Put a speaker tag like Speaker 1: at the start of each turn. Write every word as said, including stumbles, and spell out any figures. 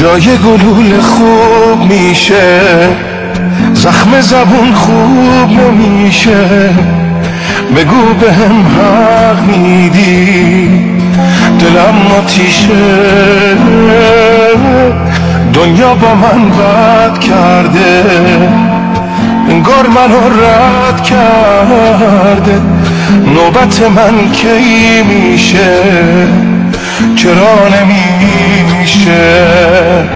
Speaker 1: جای گلوله خوب میشه، زخم زبون خوب نمیشه. بگو بهم حق میدی، دلم آتیشه. دنیا با من بد کرده، انگار منو رد کرده. نوبت من کی میشه؟ چرا نمیشه؟